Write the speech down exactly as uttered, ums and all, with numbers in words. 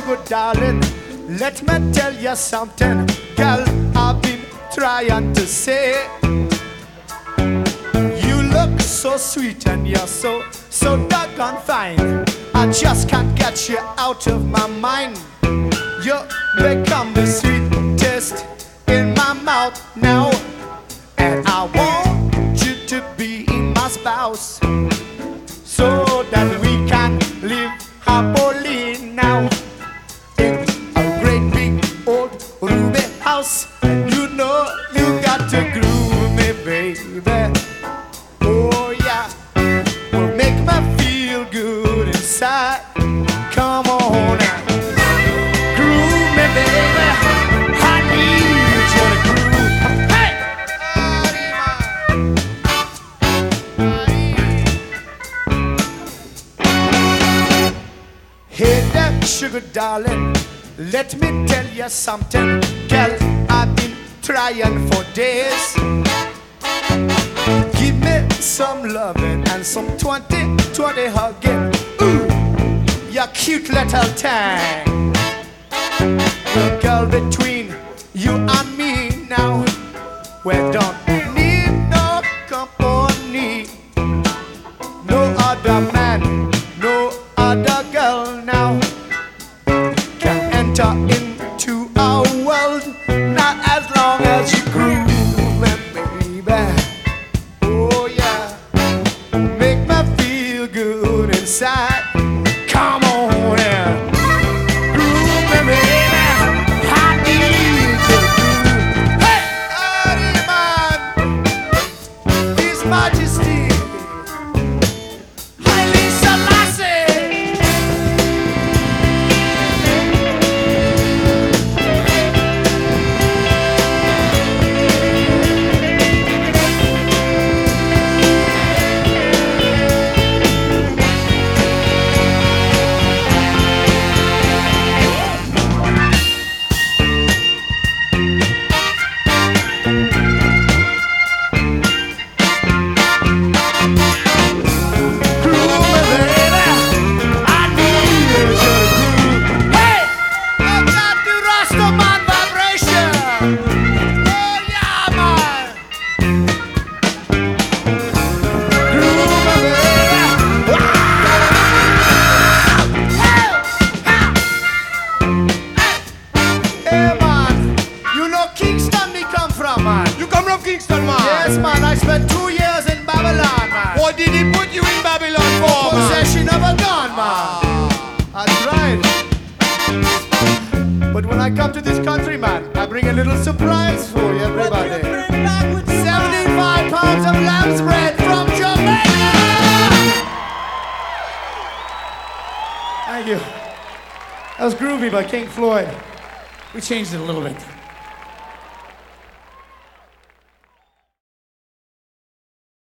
sugar darling, let me tell you something. Girl, I've been trying to say, you look so sweet and you're so, so doggone fine. I just can't get you out of my mind. You become the sweetest in my mouth now, and I want you to be my spouse, so that we can live happily now in a great big old roomy house. And you know you got to groove me, baby. Oh yeah, will make me feel good inside. Come on now, groove me, baby. I need you to groove. Hey! Hey there, sugar darling, let me tell you something. Girl, I've been trying for days. Give me some loving and some twenty twenty hugging. Ooh, you cute little thing. The girl between you and me now, we don't need no company. No other man, no other girl now can enter into our world, not as long as you groove me, baby. Oh yeah, make me feel good inside. Come on now, groove me, baby. I need you to groove. Hey, Ariman, His Majesty Haile Selassie. Kingston, man. Yes, man. I spent two years in Babylon, man. What did he put you in Babylon for, man? Possession of a gun, man. That's right. But when I come to this country, man, I bring a little surprise for you, everybody. seventy-five pounds of lamb's bread from Jamaica. Thank you. That was Groovy by King Floyd. We changed it a little bit.